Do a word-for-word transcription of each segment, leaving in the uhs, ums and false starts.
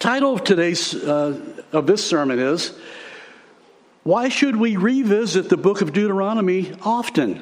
title of today's uh, of this sermon is, why should we revisit the book of Deuteronomy often?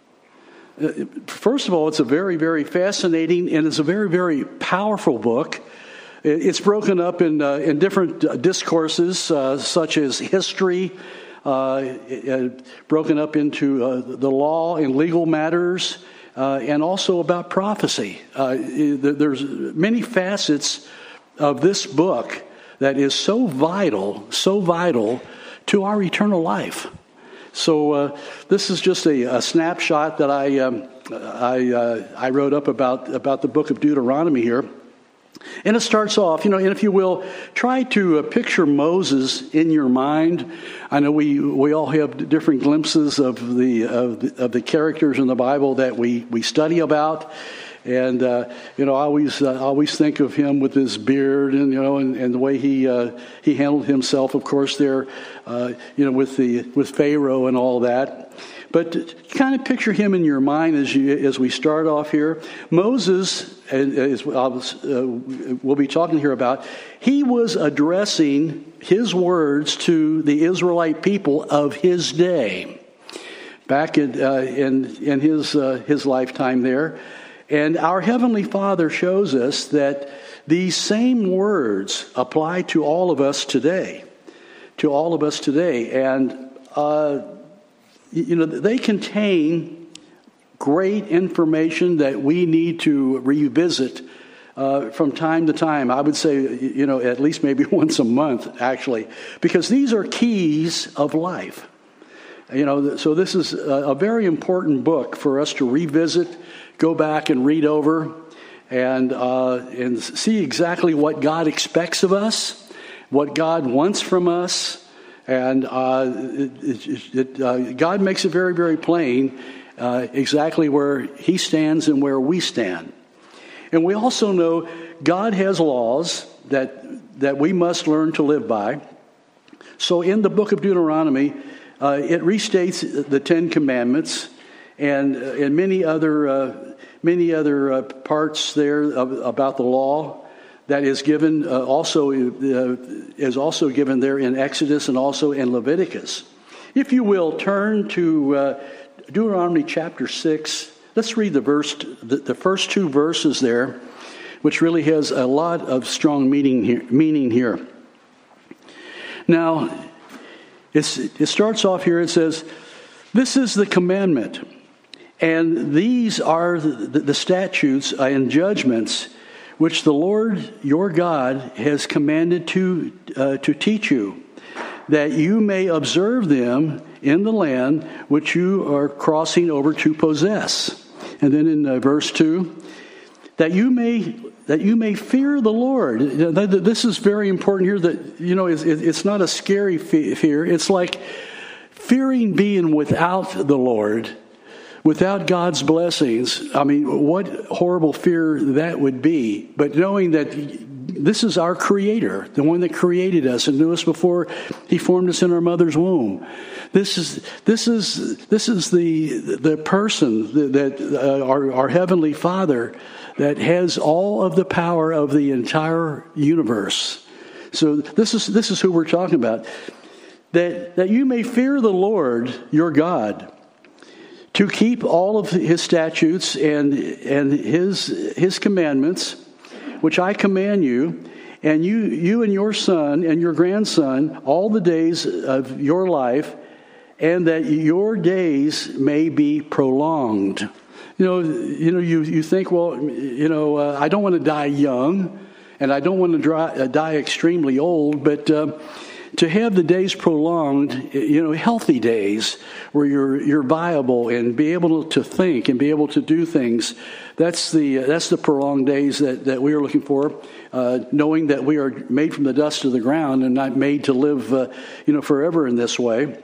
Uh, first of all, it's a very, very fascinating and it's a very, very powerful book. It's broken up in uh, in different discourses, uh, such as history, uh, uh, broken up into uh, the law and legal matters, uh, and also about prophecy. Uh, there's many facets of this book that is so vital, so vital to our eternal life. So uh, this is just a, a snapshot that I um, I uh, I wrote up about about the book of Deuteronomy here. And it starts off, you know, and if you will, try to uh, picture Moses in your mind. I know we, we all have different glimpses of the, of the of the characters in the Bible that we, we study about. And, uh, you know, I always uh, always think of him with his beard and, you know, and, and the way he uh, he handled himself, of course, there, uh, you know, with the with Pharaoh and all that. But kind of picture him in your mind as you as we start off here. Moses, as we'll be talking here about, he was addressing his words to the Israelite people of his day, back in uh, in, in his uh, his lifetime there. And our Heavenly Father shows us that these same words apply to all of us today, to all of us today, and. Uh, You know, they contain great information that we need to revisit uh, from time to time. I would say, you know, at least maybe once a month, actually, because these are keys of life. You know, so this is a, a very important book for us to revisit, go back and read over, and uh, and see exactly what God expects of us, what God wants from us. And uh, it, it, it, uh, God makes it very, very plain uh, exactly where He stands and where we stand. And we also know God has laws that that we must learn to live by. So in the book of Deuteronomy, uh, it restates the Ten Commandments and uh, and many other uh, many other uh, parts there of, about the law. That is given uh, also uh, is also given there in Exodus and also in Leviticus. If you will turn to uh, Deuteronomy chapter six, let's read the verse, the, the first two verses there, which really has a lot of strong meaning here. Meaning here. Now, it's, it starts off here. It says, "This is the commandment, and these are the, the statutes and judgments which the Lord your God has commanded to uh, to teach you, that you may observe them in the land which you are crossing over to possess." And then in uh, verse two, that you may that you may fear the Lord. This is very important here. That you know, it's, it's not a scary fear. It's like fearing being without the Lord. Without God's blessings, I mean, what horrible fear that would be. But knowing that this is our Creator, the one that created us and knew us before He formed us in our mother's womb. This is this is this is the the person that uh, our our Heavenly Father that has all of the power of the entire universe. So this is this is who we're talking about. That that you may fear the Lord your God, to keep all of His statutes and and His His commandments, which I command you, and you you and your son and your grandson all the days of your life, and that your days may be prolonged. You know, you know, you you think, well, you know, uh, I don't want to die young, and I don't want to dry, uh, die extremely old, but. Uh, To have the days prolonged, you know, healthy days where you're you're viable and be able to think and be able to do things, that's the that's the prolonged days that, that we are looking for. Uh, knowing that we are made from the dust of the ground and not made to live, uh, you know, forever in this way.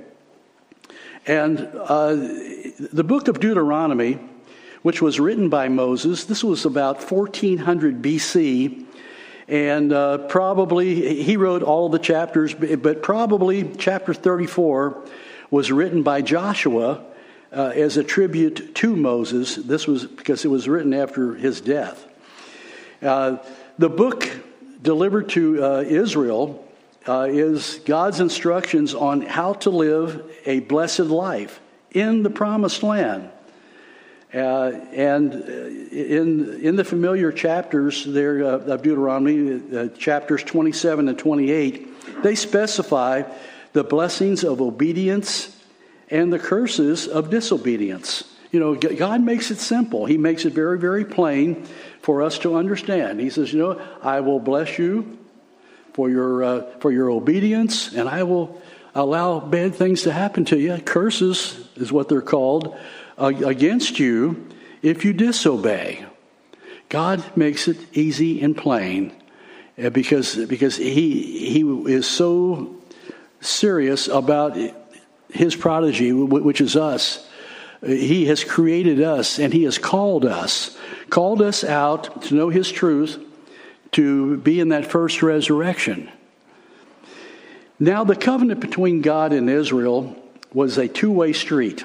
And uh, the book of Deuteronomy, which was written by Moses, this was about fourteen hundred B C. And uh, probably, he wrote all the chapters, but probably chapter thirty-four was written by Joshua uh, as a tribute to Moses. This was because it was written after his death. Uh, the book delivered to uh, Israel uh, is God's instructions on how to live a blessed life in the promised land. Uh, and in in the familiar chapters there uh, of Deuteronomy, uh, chapters twenty-seven and twenty-eight, they specify the blessings of obedience and the curses of disobedience. You know, God makes it simple. He makes it very, very plain for us to understand. He says, you know, I will bless you for your uh, for your obedience, and I will allow bad things to happen to you. Curses is what they're called, uh, against you if you disobey. God makes it easy and plain uh, because because he he is so serious about his prodigy, which is us. He has created us, and he has called us, called us out to know his truth, to be in that first resurrection. Now, the covenant between God and Israel was a two-way street.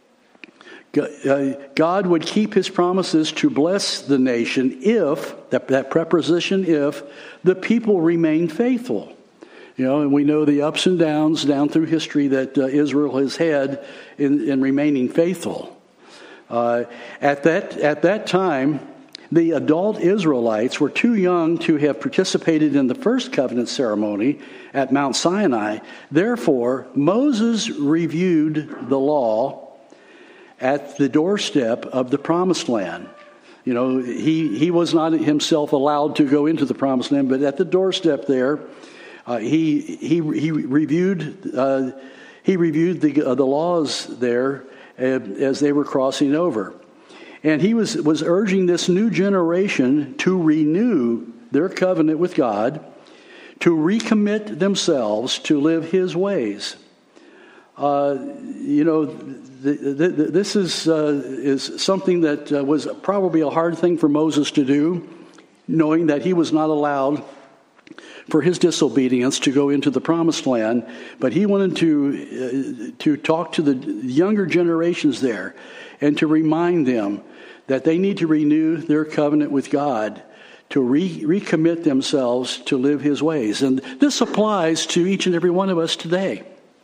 God would keep his promises to bless the nation if, that, that preposition if, the people remained faithful. You know, and we know the ups and downs down through history that uh, Israel has had in, in remaining faithful. Uh, at that at that time, the adult Israelites were too young to have participated in the first covenant ceremony at Mount Sinai. Therefore, Moses reviewed the law at the doorstep of the Promised Land. You know, he, he was not himself allowed to go into the Promised Land, but at the doorstep there, Uh, he he he reviewed uh, he reviewed the uh, the laws there uh, as they were crossing over, and he was was urging this new generation to renew their covenant with God, to recommit themselves to live His ways. Uh, you know, the, the, the, this is uh, is something that uh, was probably a hard thing for Moses to do, knowing that he was not allowed for his disobedience to go into the Promised Land, but he wanted to uh, to talk to the younger generations there and to remind them that they need to renew their covenant with God, to re- recommit themselves to live his ways. And this applies to each and every one of us today.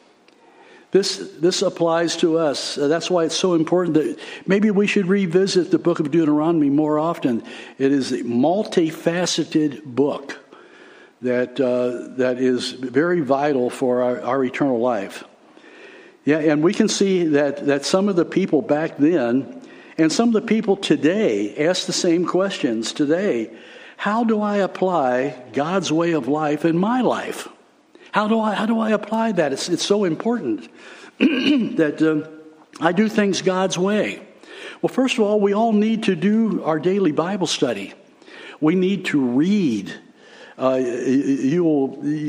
This this applies to us. Uh, that's why it's so important that maybe we should revisit the book of Deuteronomy more often. It is a multifaceted book that uh, that is very vital for our, our eternal life. Yeah, and we can see that, that some of the people back then and some of the people today ask the same questions today. How do I apply God's way of life in my life? How do I how do I apply that? It's it's so important that uh, I do things God's way. Well, first of all, we all need to do our daily Bible study. We need to read. Uh, you will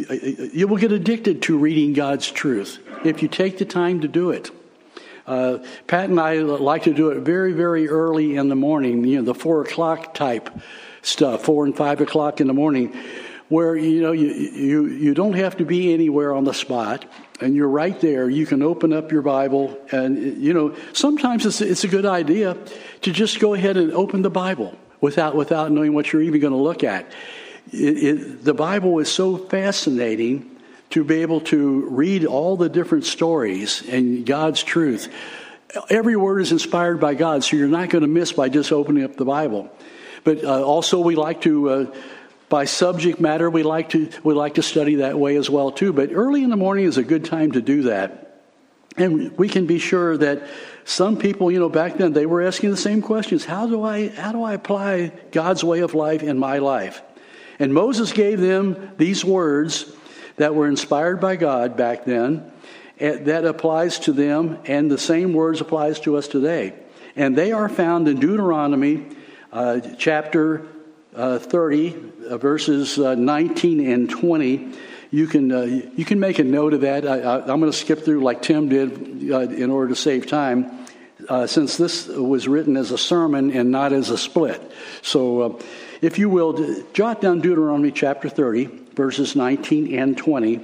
you will get addicted to reading God's truth if you take the time to do it. Uh, Pat and I like to do it very, very early in the morning. You know, the four o'clock type stuff, four and five o'clock in the morning, where you know you you you don't have to be anywhere on the spot, and you're right there. You can open up your Bible, and you know sometimes it's it's a good idea to just go ahead and open the Bible without without knowing what you're even going to look at. It, it, the Bible is so fascinating to be able to read all the different stories and God's truth. Every word is inspired by God, so you're not going to miss by just opening up the Bible. But uh, also, we like to, uh, by subject matter, we like to we like to study that way as well too. But early in the morning is a good time to do that, and we can be sure that some people, you know, back then they were asking the same questions: How do I how do I apply God's way of life in my life? And Moses gave them these words that were inspired by God back then, that applies to them, and the same words applies to us today. And they are found in Deuteronomy uh, chapter uh, thirty, uh, verses uh, nineteen and twenty. You can uh, you can make a note of that. I, I, I'm going to skip through like Tim did uh, in order to save time, uh, since this was written as a sermon and not as a split. So uh, if you will, jot down Deuteronomy chapter thirty, verses nineteen and twenty.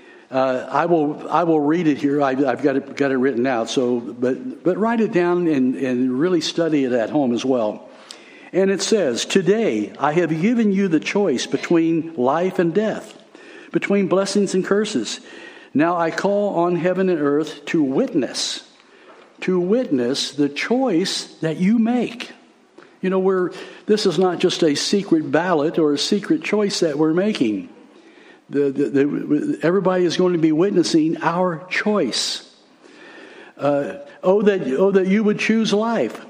Uh, I will I will read it here. I, I've got it got it written out. So, but but write it down and, and really study it at home as well. And it says, today I have given you the choice between life and death, between blessings and curses. Now I call on heaven and earth to witness, to witness the choice that you make. You know, we're, this is not just a secret ballot or a secret choice that we're making. The, the, the, everybody is going to be witnessing our choice. Uh, oh, that, oh, that you would choose life,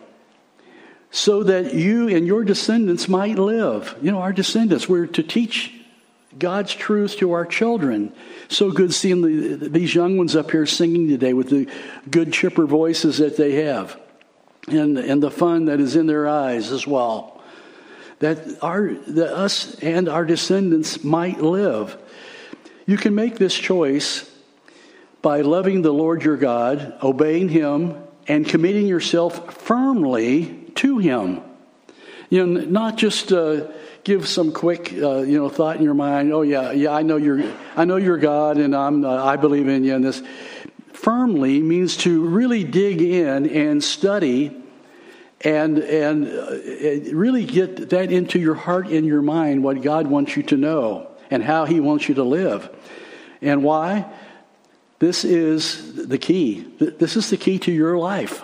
so that you and your descendants might live. You know, our descendants, we're to teach God's truth to our children. So good seeing the, these young ones up here singing today with the good chipper voices that they have, and, and the fun that is in their eyes as well. That our that us and our descendants might live. You can make this choice by loving the Lord your God, obeying Him, and committing yourself firmly to Him. You know, not just uh, give some quick, uh, you know, thought in your mind. Oh yeah, yeah, I know you're, I know you're God, and I'm, uh, I believe in you. And this firmly means to really dig in and study, and and uh, really get that into your heart and your mind. What God wants you to know and how He wants you to live, and why. This is the key. This is the key to your life.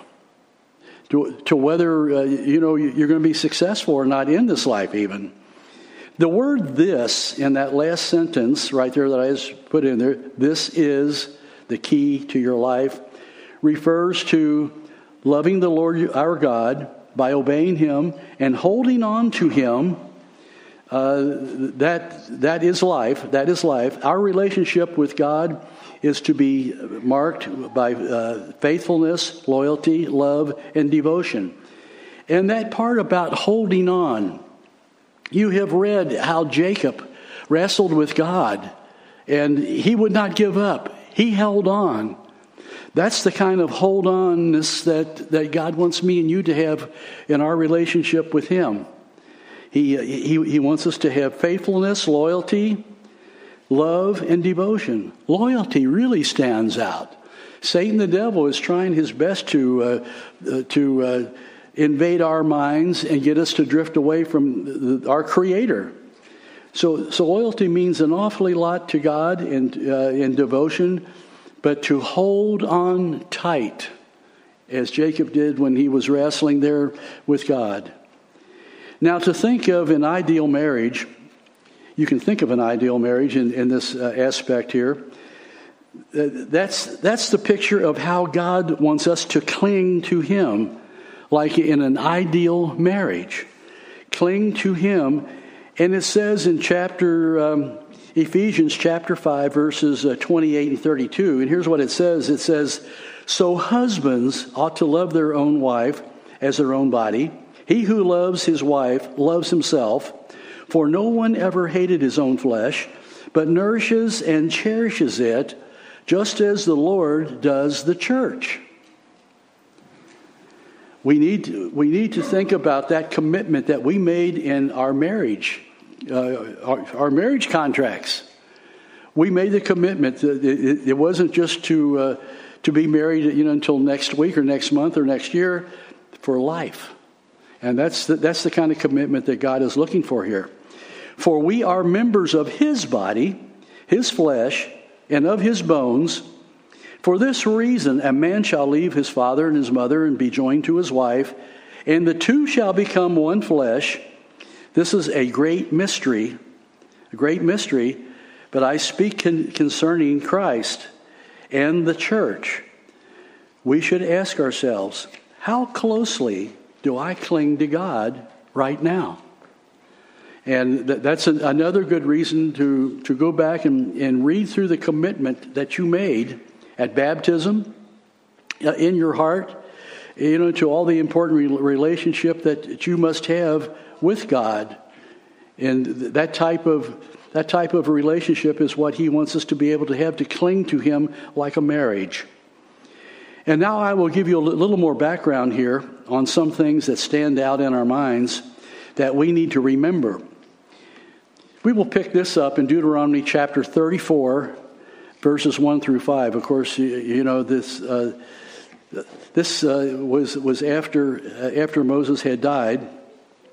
To, to whether, uh, you know, you're going to be successful or not in this life even. The word "this" in that last sentence right there that I just put in there, this is the key to your life, refers to loving the Lord our God by obeying Him and holding on to Him. Uh, that that is life. That is life. Our relationship with God is to be marked by uh, faithfulness, loyalty, love, and devotion. And that part about holding on, you have read how Jacob wrestled with God, and he would not give up. He held on. That's the kind of hold-onness that, that God wants me and you to have in our relationship with Him. He, he, he wants us to have faithfulness, loyalty, love, and devotion. Loyalty really stands out. Satan, the devil, is trying his best to uh, uh, to uh, invade our minds and get us to drift away from the, our Creator. So, so loyalty means an awfully lot to God and uh, in devotion, but to hold on tight, as Jacob did when he was wrestling there with God. Now, to think of an ideal marriage. You can think of an ideal marriage in, in this uh, aspect here. Uh, that's, that's the picture of how God wants us to cling to Him, like in an ideal marriage. Cling to Him. And it says in chapter um, Ephesians chapter five, verses uh, twenty-eight and thirty-two, and here's what it says. It says, so husbands ought to love their own wife as their own body. He who loves his wife loves himself. For no one ever hated his own flesh, but nourishes and cherishes it, just as the Lord does the church. We need to, we need to think about that commitment that we made in our marriage, uh, our, our marriage contracts. We made the commitment that it, it wasn't just to uh, to be married, you know, until next week or next month or next year, for life. And that's the, that's the kind of commitment that God is looking for here. For we are members of His body, His flesh, and of His bones. For this reason, a man shall leave his father and his mother and be joined to his wife, and the two shall become one flesh. This is a great mystery, a great mystery, but I speak con- concerning Christ and the church. We should ask ourselves, how closely do I cling to God right now? And th- that's an, another good reason to, to go back and, and read through the commitment that you made at baptism, uh, in your heart, you know, to all the important re- relationship that you must have with God. And th- that type of that type of relationship is what He wants us to be able to have, to cling to Him like a marriage. And now I will give you a little more background here on some things that stand out in our minds that we need to remember. We will pick this up in Deuteronomy chapter thirty-four, verses one through five. Of course, you, you know, this uh, this uh, was was after uh, after Moses had died.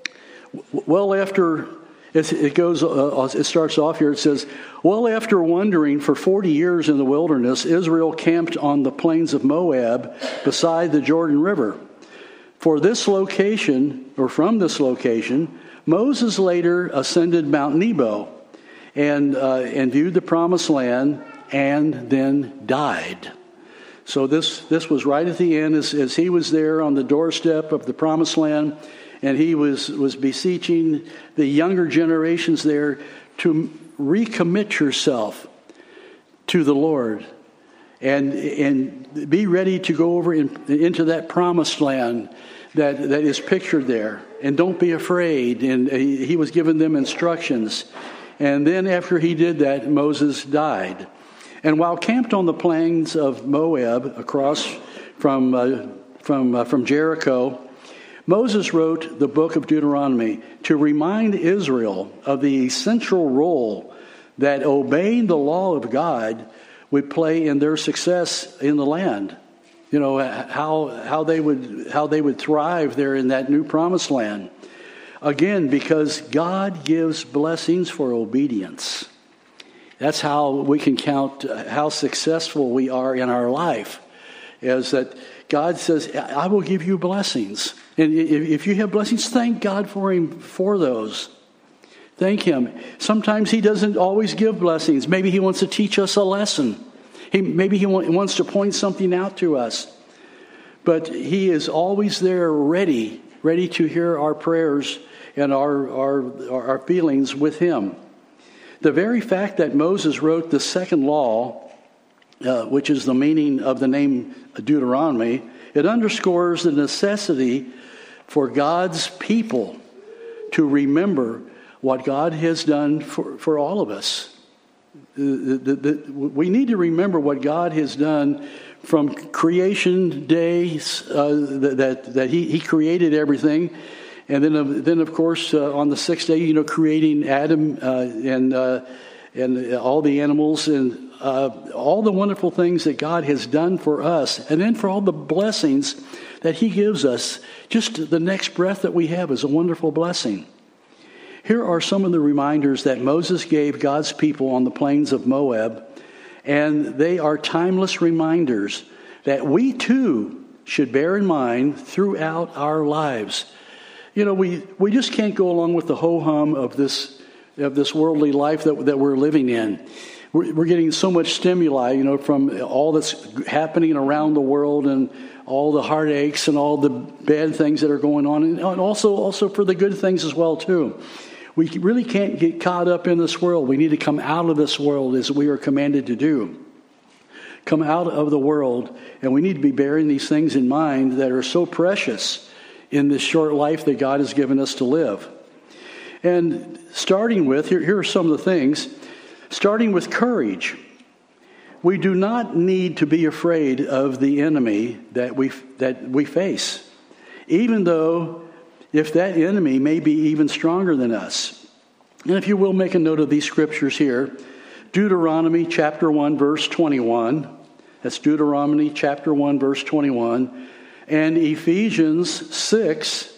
Well, after it goes, uh, it starts off here. It says, "Well, after wandering for forty years in the wilderness, Israel camped on the plains of Moab beside the Jordan River. For this location, or from this location, Moses later ascended Mount Nebo and uh, and viewed the promised land, and then died." So this this was right at the end, as, as he was there on the doorstep of the promised land. And he was, was beseeching the younger generations there to recommit yourself to the Lord and and be ready to go over in, into that promised land that, that is pictured there. And don't be afraid. And he, he was giving them instructions. And then after he did that, Moses died. And while camped on the plains of Moab across from, uh, from, uh, from Jericho, Moses wrote the book of Deuteronomy to remind Israel of the essential role that obeying the law of God would play in their success in the land. You know, how how they would how they would thrive there in that new promised land. Again, because God gives blessings for obedience. That's how we can count how successful we are in our life, is that God says, "I will give you blessings." And if you have blessings, thank God for Him for those. Thank Him. Sometimes He doesn't always give blessings. Maybe He wants to teach us a lesson. He, maybe He wants to point something out to us. But He is always there ready, ready to hear our prayers and our, our, our feelings with Him. The very fact that Moses wrote the second law, uh, which is the meaning of the name Deuteronomy, it underscores the necessity for God's people to remember what God has done for, for all of us. The, the, the, we need to remember what God has done from creation days, uh, that, that he, he created everything. And then, uh, then of course, uh, on the sixth day, you know, creating Adam uh, and, uh, and all the animals and uh, all the wonderful things that God has done for us. And then for all the blessings that He gives us. Just the next breath that we have is a wonderful blessing. Here are some of the reminders that Moses gave God's people on the plains of Moab. And they are timeless reminders that we too should bear in mind throughout our lives. You know, we, we just can't go along with the ho-hum of this of this worldly life that, that we're living in. We're, we're getting so much stimuli, you know, from all that's happening around the world and all the heartaches and all the bad things that are going on, and also also for the good things as well, too. We really can't get caught up in this world. We need to come out of this world as we are commanded to do. Come out of the world, and we need to be bearing these things in mind that are so precious in this short life that God has given us to live. And starting with, here, here are some of the things, starting with courage. We do not need to be afraid of the enemy that we that we face, even though if that enemy may be even stronger than us. And if you will, make a note of these scriptures here. Deuteronomy chapter one, verse twenty-one. That's Deuteronomy chapter one, verse twenty-one. And Ephesians six,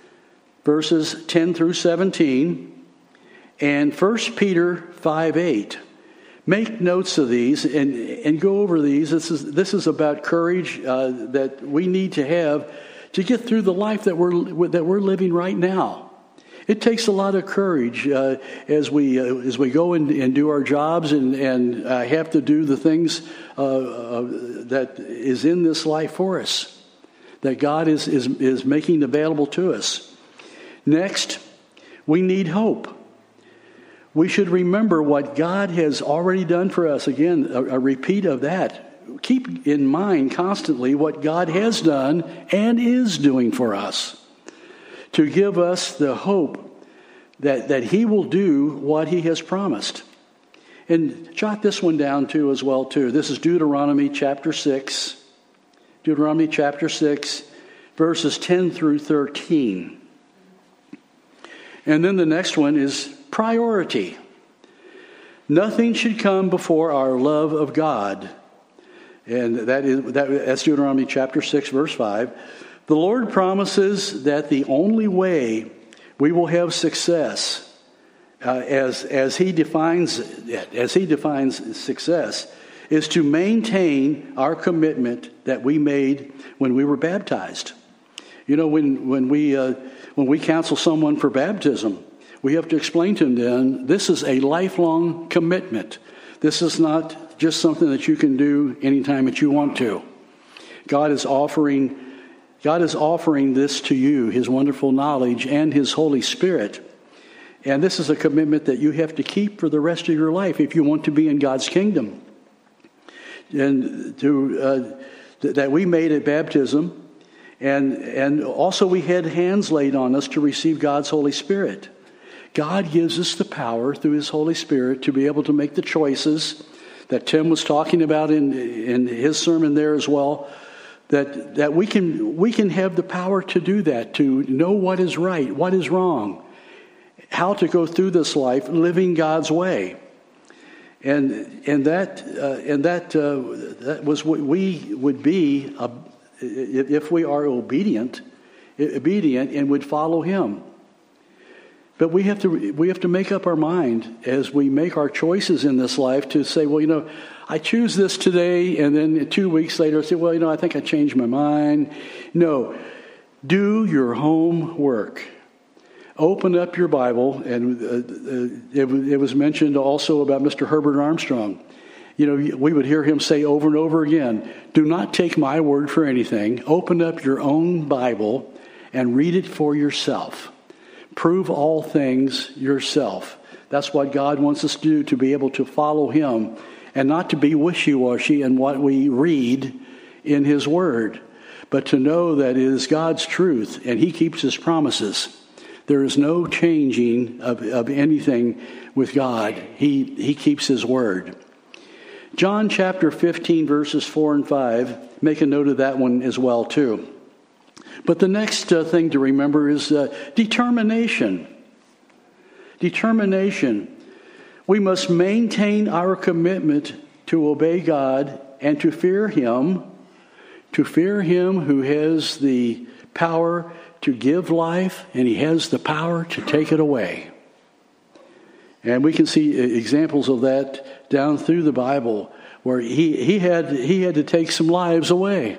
verses ten through seventeen. And First Peter five, eight. Make notes of these and, and go over these. This is this is about courage uh, that we need to have to get through the life that we're that we're living right now. It takes a lot of courage uh, as we uh, as we go and, and do our jobs and and uh, have to do the things uh, uh, that is in this life for us, that God is is is making available to us. Next, we need hope. We should remember what God has already done for us. Again, a, a repeat of that. Keep in mind constantly what God has done and is doing for us, to give us the hope that, that He will do what He has promised. And jot this one down too as well too. This is Deuteronomy chapter six. Deuteronomy chapter six, verses ten through thirteen. And then the next one is priority. Nothing should come before our love of God. And that is that, that's Deuteronomy chapter six, verse five. The Lord promises that the only way we will have success uh, as as he defines it, as he defines success, is to maintain our commitment that we made when we were baptized. You know, when when we uh, when we counsel someone for baptism, we have to explain to them then this is a lifelong commitment. This is not just something that you can do anytime that you want to. God is offering God is offering this to you, his wonderful knowledge and his Holy Spirit. And this is a commitment that you have to keep for the rest of your life if you want to be in God's kingdom. And to uh, th- that we made at baptism, and and also we had hands laid on us to receive God's Holy Spirit. God gives us the power through his Holy Spirit to be able to make the choices that Tim was talking about in in his sermon there as well. That that we can we can have the power to do that, to know what is right, what is wrong, how to go through this life living God's way. And and that uh, and that uh, that was what we would be uh, if we are obedient, obedient and would follow him. But we have to we have to make up our mind as we make our choices in this life to say, well, you know, I choose this today, and then two weeks later I say, well, you know, I think I changed my mind. No, do your homework. Open up your Bible, and uh, uh, it, it was mentioned also about Mister Herbert Armstrong. You know, we would hear him say over and over again, do not take my word for anything. Open up your own Bible and read it for yourself. Prove all things yourself. That's what God wants us to do, to be able to follow him and not to be wishy-washy in what we read in his word, but to know that it is God's truth and he keeps his promises. There is no changing of, of anything with God. He, he keeps his word. John chapter fifteen, verses four and five, make a note of that one as well too. But the next uh, thing to remember is uh, determination. Determination. We must maintain our commitment to obey God and to fear him, to fear him who has the power to give life, and he has the power to take it away. And we can see examples of that down through the Bible, where he, he had he had to take some lives away.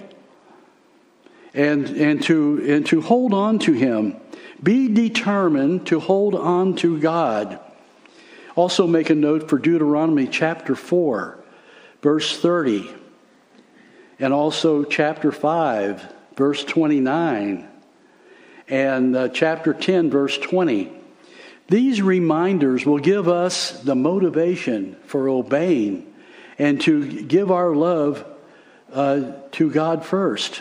And and to and to hold on to him. Be determined to hold on to God. Also make a note for Deuteronomy chapter four, verse thirty. And also chapter five, verse twenty-nine. And uh, chapter ten, verse twenty. These reminders will give us the motivation for obeying and to give our love uh, to God first.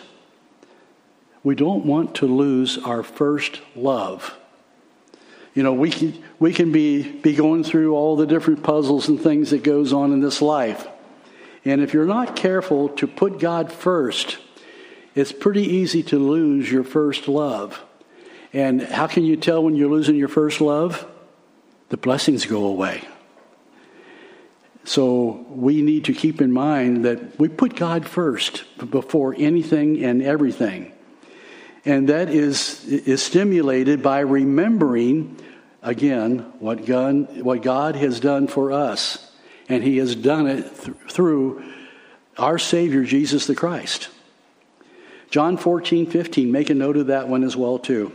We don't want to lose our first love. You know, we can, we can be, be going through all the different puzzles and things that goes on in this life. And if you're not careful to put God first, it's pretty easy to lose your first love. And how can you tell when you're losing your first love? The blessings go away. So we need to keep in mind that we put God first before anything and everything. And that is, is stimulated by remembering, again, what God, what God has done for us. And he has done it th- through our Savior, Jesus the Christ. John fourteen fifteen, make a note of that one as well, too.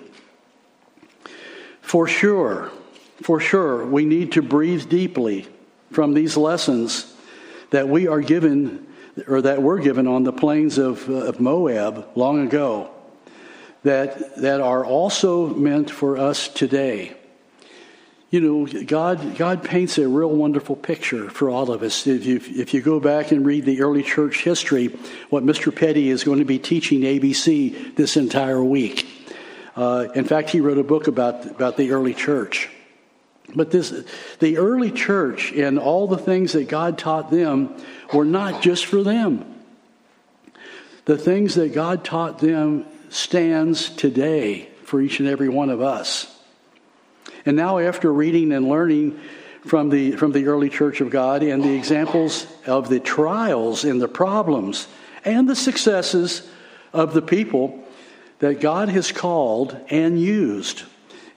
For sure, for sure, we need to breathe deeply from these lessons that we are given, or that were given on the plains of, uh, of Moab long ago, that that are also meant for us today. You know, God God paints a real wonderful picture for all of us. If you, if you go back and read the early church history, what Mister Petty is going to be teaching A B C this entire week. Uh, in fact, he wrote a book about, about the early church. But this, the early church and all the things that God taught them were not just for them. The things that God taught them stands today for each and every one of us. And now, after reading and learning from the from the early church of God and the examples of the trials and the problems and the successes of the people that God has called and used.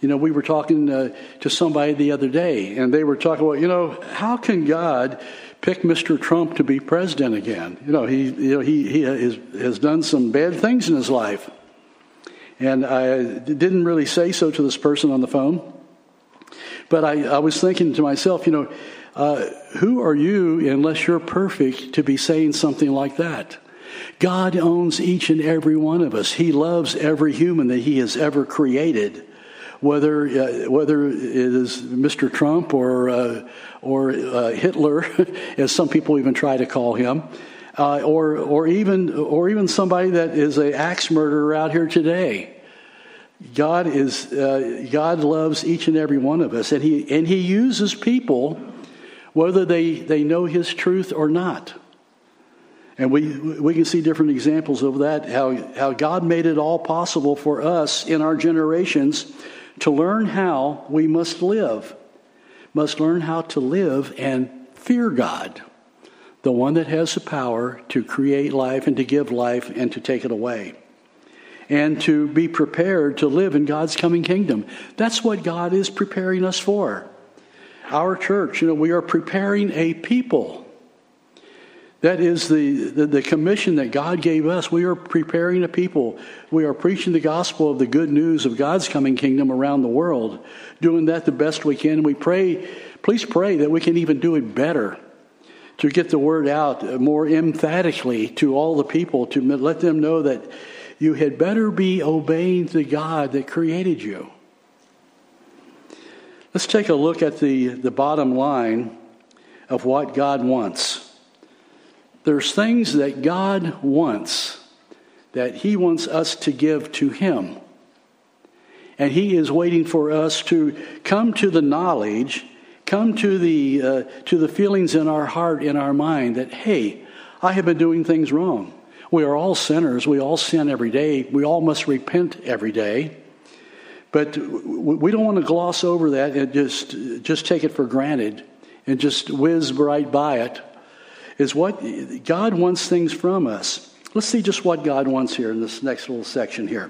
You know, we were talking uh, to somebody the other day, and they were talking about, you know, how can God pick Mister Trump to be president again? You know, he you know he he has, has done some bad things in his life, and I didn't really say so to this person on the phone, but I, I was thinking to myself, you know, uh, who are you, unless you're perfect, to be saying something like that? God owns each and every one of us. He loves every human that He has ever created. Whether uh, whether it is Mister Trump or uh, or uh, Hitler, as some people even try to call him, uh, or or even or even somebody that is an axe murderer out here today, God is uh, God loves each and every one of us, and he and He uses people, whether they, they know His truth or not. And we we can see different examples of that. How how God made it all possible for us in our generations to learn how we must live, must learn how to live and fear God, the one that has the power to create life and to give life and to take it away, and to be prepared to live in God's coming kingdom. That's what God is preparing us for. Our church, you know, we are preparing a people. That is the, the, the commission that God gave us. We are preparing a people. We are preaching the gospel of the good news of God's coming kingdom around the world, doing that the best we can. And we pray, please pray that we can even do it better, to get the word out more emphatically to all the people, to let them know that you had better be obeying the God that created you. Let's take a look at the, the bottom line of what God wants. There's things that God wants, that He wants us to give to Him. And He is waiting for us to come to the knowledge, come to the uh, to the feelings in our heart, in our mind, that, hey, I have been doing things wrong. We are all sinners. We all sin every day. We all must repent every day. But we don't want to gloss over that and just, just take it for granted and just whiz right by it. Is what God wants things from us. Let's see just what God wants here in this next little section here.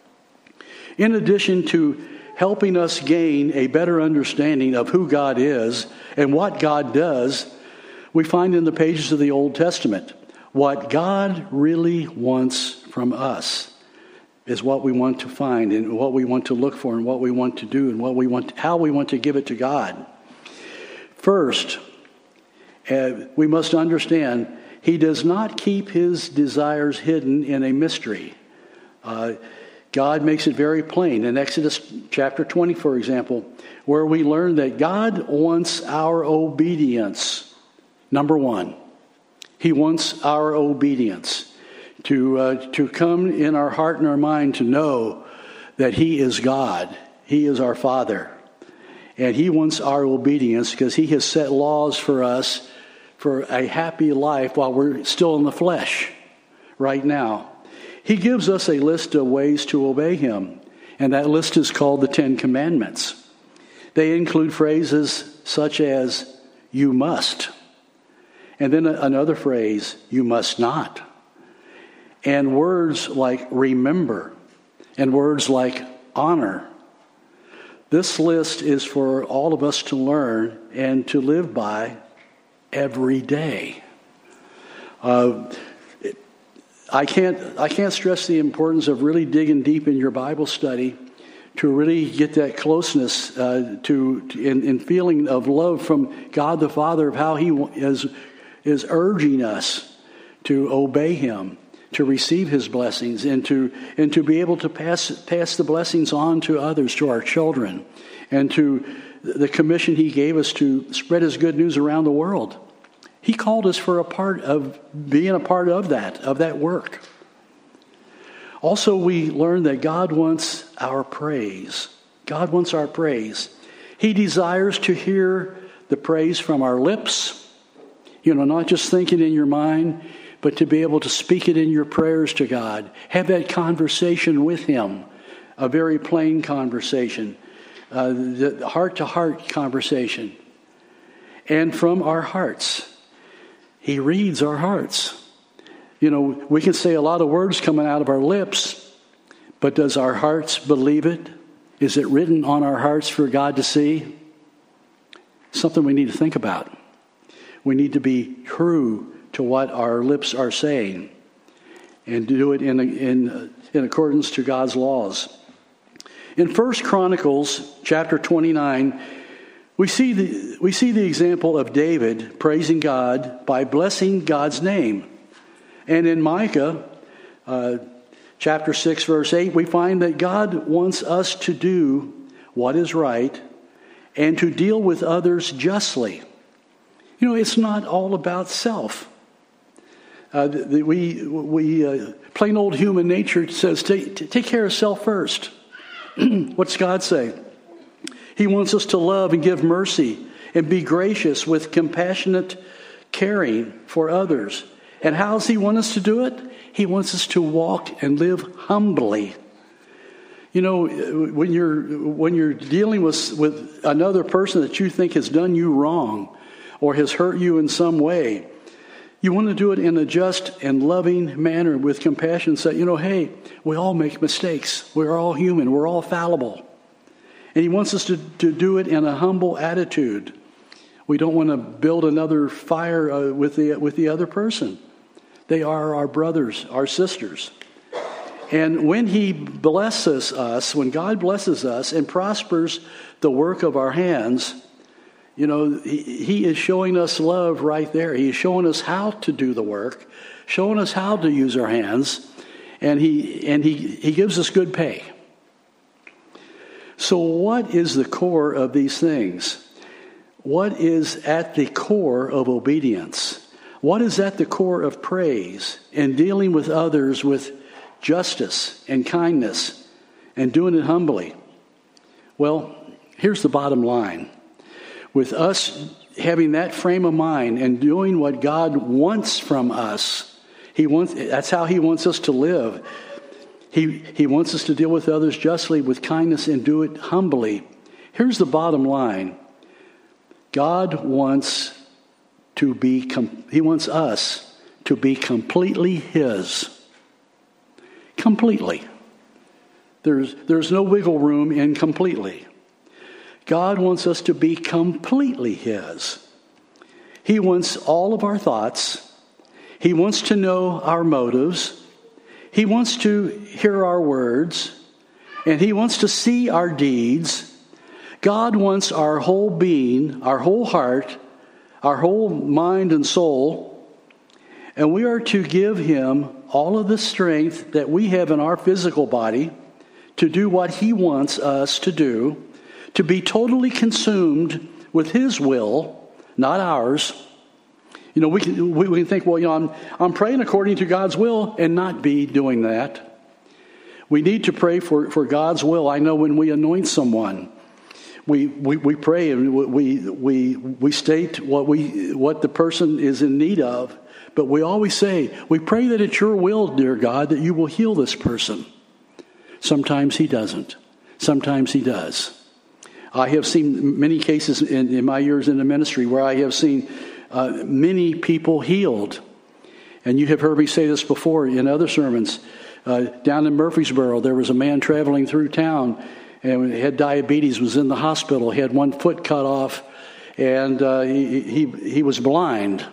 In addition to helping us gain a better understanding of who God is and what God does, we find in the pages of the Old Testament what God really wants from us is what we want to find and what we want to look for and what we want to do and what we want, how we want to give it to God. First, Uh, we must understand He does not keep His desires hidden in a mystery. Uh, God makes it very plain. In Exodus chapter twenty, for example, where we learn that God wants our obedience. Number one, He wants our obedience. To, uh, to come in our heart and our mind to know that He is God. He is our Father. And He wants our obedience because He has set laws for us for a happy life while we're still in the flesh right now. He gives us a list of ways to obey Him, and that list is called the Ten Commandments. They include phrases such as, you must, and then another phrase, you must not, and words like remember, and words like honor. This list is for all of us to learn and to live by every day. Uh, I can't I can't stress the importance of really digging deep in your Bible study to really get that closeness uh, to, to in, in feeling of love from God the Father, of how He is is urging us to obey Him, to receive His blessings, and to and to be able to pass pass the blessings on to others, to our children, and to the commission He gave us to spread His good news around the world. He called us for a part of being a part of that, of that work. Also, we learn that God wants our praise. God wants our praise. He desires to hear the praise from our lips, you know, not just thinking in your mind, but to be able to speak it in your prayers to God. Have that conversation with Him, a very plain conversation, uh, the heart-to-heart conversation. And from our hearts. He reads our hearts. You know, we can say a lot of words coming out of our lips, but does our hearts believe it? Is it written on our hearts for God to see? Something we need to think about. We need to be true to what our lips are saying and do it in, in, in accordance to God's laws. In First Chronicles chapter twenty-nine, we see the we see the example of David praising God by blessing God's name. And in Micah uh, chapter six, verse eight, we find that God wants us to do what is right and to deal with others justly. You know, it's not all about self. Uh, the, the, we, we uh, plain old human nature says, take, take care of self first. What's God say? He wants us to love and give mercy and be gracious with compassionate caring for others. And how does he want us to do it? He wants us to walk and live humbly. You know, when you're when you're dealing with, with another person that you think has done you wrong or has hurt you in some way, you want to do it in a just and loving manner with compassion. Say, you know, hey, we all make mistakes. We're all human. We're all fallible. And he wants us to, to do it in a humble attitude. We don't want to build another fire uh, with the with the other person. They are our brothers, our sisters. And when he blesses us, when God blesses us and prospers the work of our hands, you know, he, he is showing us love right there. He is showing us how to do the work, showing us how to use our hands, and he and he, he gives us good pay. So what is the core of these things? What is at the core of obedience? What is at the core of praise and dealing with others with justice and kindness and doing it humbly? Well, here's the bottom line. With us having that frame of mind and doing what God wants from us, he wants, that's how he wants us to live. He, he wants us to deal with others justly, with kindness, and do it humbly. Here's the bottom line. God wants to be, he wants us to be completely his. Completely. There's, there's no wiggle room in completely. God wants us to be completely his. He wants all of our thoughts. He wants to know our motives. He wants to hear our words. And he wants to see our deeds. God wants our whole being, our whole heart, our whole mind and soul. And we are to give him all of the strength that we have in our physical body to do what he wants us to do, to be totally consumed with his will, not ours. You know, we can, we, we can think, well, you know, I'm, I'm praying according to God's will and not be doing that. We need to pray for, for God's will. I know when we anoint someone, we, we, we pray and we, we, we state what we, what the person is in need of. But we always say, we pray that it's your will, dear God, that you will heal this person. Sometimes he doesn't. Sometimes he does. I have seen many cases in, in my years in the ministry where I have seen uh, many people healed. And you have heard me say this before in other sermons. Uh, down in Murfreesboro, there was a man traveling through town and had diabetes, was in the hospital, he had one foot cut off, and uh, he, he, he was blind.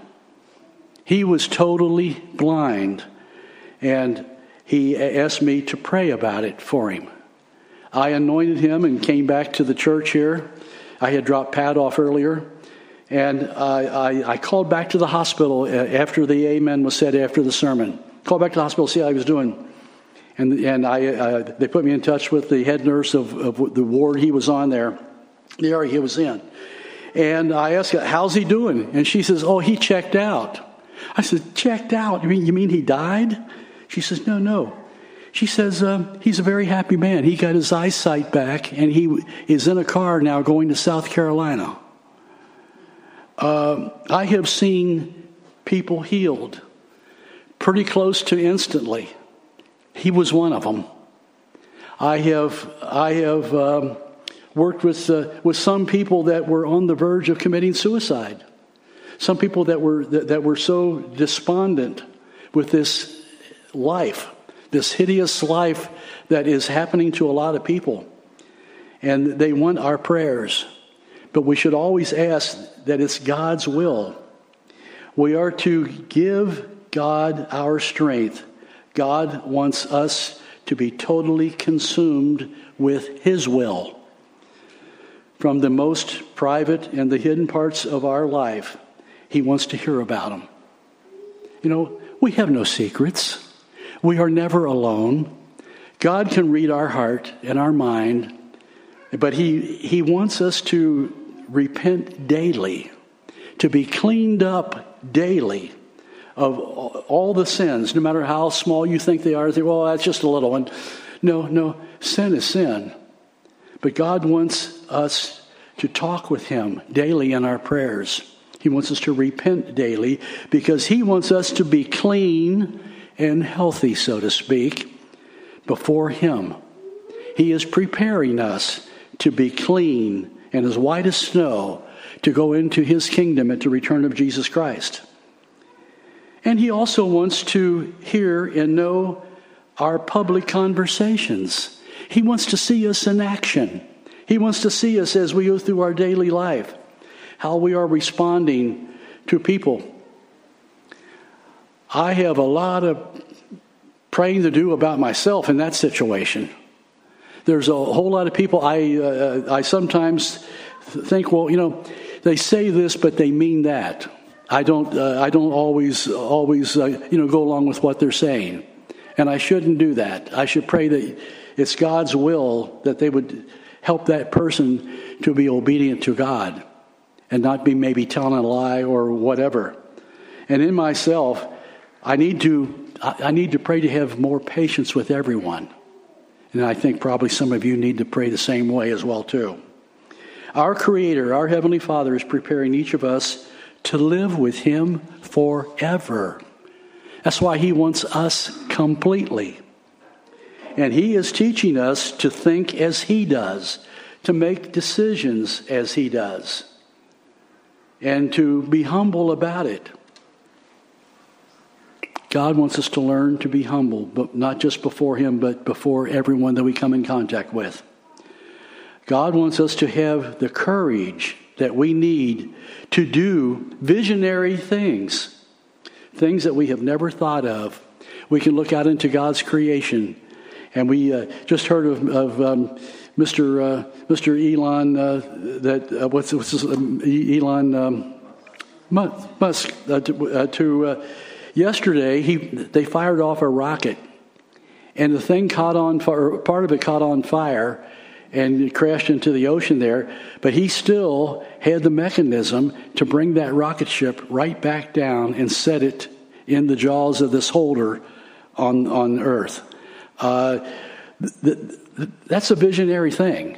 He was totally blind. And he asked me to pray about it for him. I anointed him and came back to the church here. I had dropped Pat off earlier. And I, I, I called back to the hospital after the amen was said after the sermon. Called back to the hospital to see how he was doing. And and I uh, they put me in touch with the head nurse of, of the ward he was on there, the area he was in. And I asked her, how's he doing? And she says, oh, he checked out. I said, checked out? You mean, you mean he died? She says, no, no. She says, um, he's a very happy man. He got his eyesight back, and he is in a car now going to South Carolina. Uh, I have seen people healed pretty close to instantly. He was one of them. I have I have um, worked with uh, with some people that were on the verge of committing suicide. Some people that were that, that were so despondent with this life, this hideous life that is happening to a lot of people. and they want our prayers. But we should always ask that it's God's will. We are to give God our strength. God wants us to be totally consumed with His will. From the most private and the hidden parts of our life, He wants to hear about them. You know, we have no secrets. We are never alone. God can read our heart and our mind, but He, He wants us to repent daily, to be cleaned up daily of all the sins, no matter how small you think they are. Think, well, that's just a little one. No, no, sin is sin. But God wants us to talk with Him daily in our prayers. He wants us to repent daily because He wants us to be clean and healthy, so to speak, before Him. He is preparing us to be clean and as white as snow to go into His kingdom at the return of Jesus Christ. And He also wants to hear and know our public conversations. He wants to see us in action. He wants to see us as we go through our daily life, how we are responding to people. I have a lot of praying to do about myself in that situation. There's a whole lot of people, I uh, I sometimes think, well, you know, they say this, but they mean that. I don't uh, I don't always always uh, you know go along with what they're saying, and I shouldn't do that. I should pray that it's God's will that they would help that person to be obedient to God and not be maybe telling a lie or whatever. And in myself, I need to I need to pray to have more patience with everyone. And I think probably some of you need to pray the same way as well too. Our Creator, our Heavenly Father, is preparing each of us to live with Him forever. That's why He wants us completely. And He is teaching us to think as He does, to make decisions as He does, and to be humble about it. God wants us to learn to be humble, but not just before Him, but before everyone that we come in contact with. God wants us to have the courage that we need to do visionary things, things that we have never thought of. We can look out into God's creation, and we uh, just heard of, of um, Mister Uh, Mister Elon. Uh, that uh, what's what's his, um, Elon um, Musk uh, to. Uh, to uh, Yesterday, he they fired off a rocket, and the thing caught on fire. Part of it caught on fire, and it crashed into the ocean there. But he still had the mechanism to bring that rocket ship right back down and set it in the jaws of this holder on on Earth. Uh, th- th- that's a visionary thing.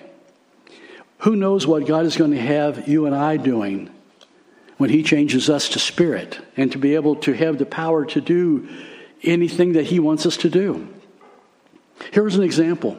Who knows what God is going to have you and I doing when He changes us to spirit, and to be able to have the power to do anything that He wants us to do. Here's an example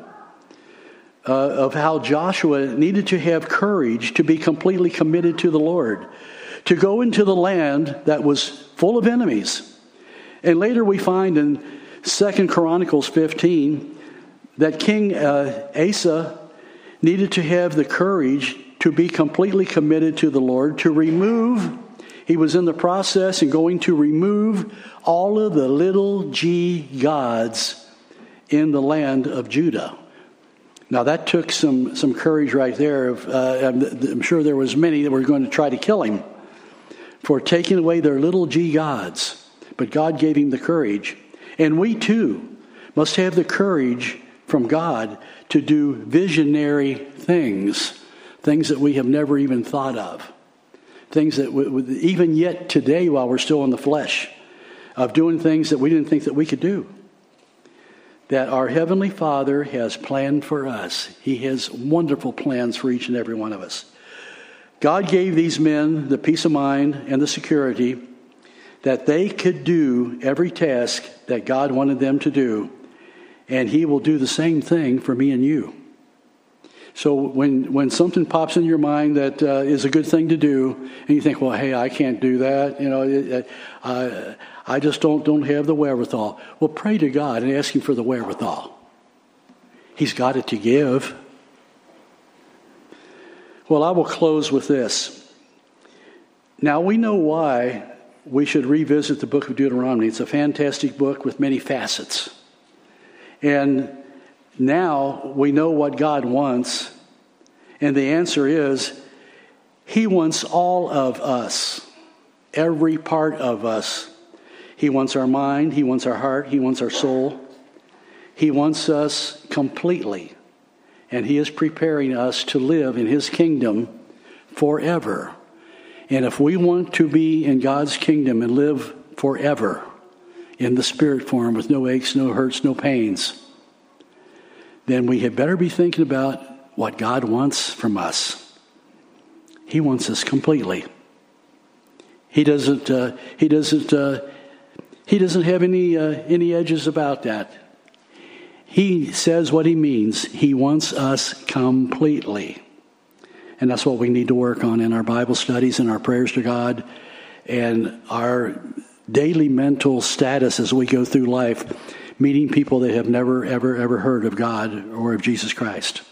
uh, of how Joshua needed to have courage to be completely committed to the Lord, to go into the land that was full of enemies. And later we find in Second Chronicles fifteen that King uh, Asa needed to have the courage to be completely committed to the Lord, to remove, he was in the process and going to remove all of the little g gods in the land of Judah. Now that took some, some courage right there. Of, uh, I'm sure there was many that were going to try to kill him for taking away their little g gods. But God gave him the courage. And we too must have the courage from God to do visionary things. Things that we have never even thought of. Things that we, even yet today while we're still in the flesh, of doing things that we didn't think that we could do. That our Heavenly Father has planned for us. He has wonderful plans for each and every one of us. God gave these men the peace of mind and the security that they could do every task that God wanted them to do. And He will do the same thing for me and you. So when, when something pops in your mind that uh, is a good thing to do, and you think, well, hey, I can't do that, you know, uh, I just don't don't have the wherewithal. Well, pray to God and ask Him for the wherewithal. He's got it to give. Well, I will close with this. Now we know why we should revisit the book of Deuteronomy. It's a fantastic book with many facets. And now we know what God wants. And the answer is, He wants all of us, every part of us. He wants our mind, He wants our heart, He wants our soul. He wants us completely. And He is preparing us to live in His kingdom forever. And if we want to be in God's kingdom and live forever in the spirit form with no aches, no hurts, no pains, then we had better be thinking about what God wants from us. He wants us completely. He doesn't. Uh, he doesn't. Uh, he doesn't have any uh, any edges about that. He says what He means. He wants us completely. And that's what we need to work on in our Bible studies and our prayers to God and our daily mental status as we go through life, meeting people that have never, ever, ever heard of God or of Jesus Christ.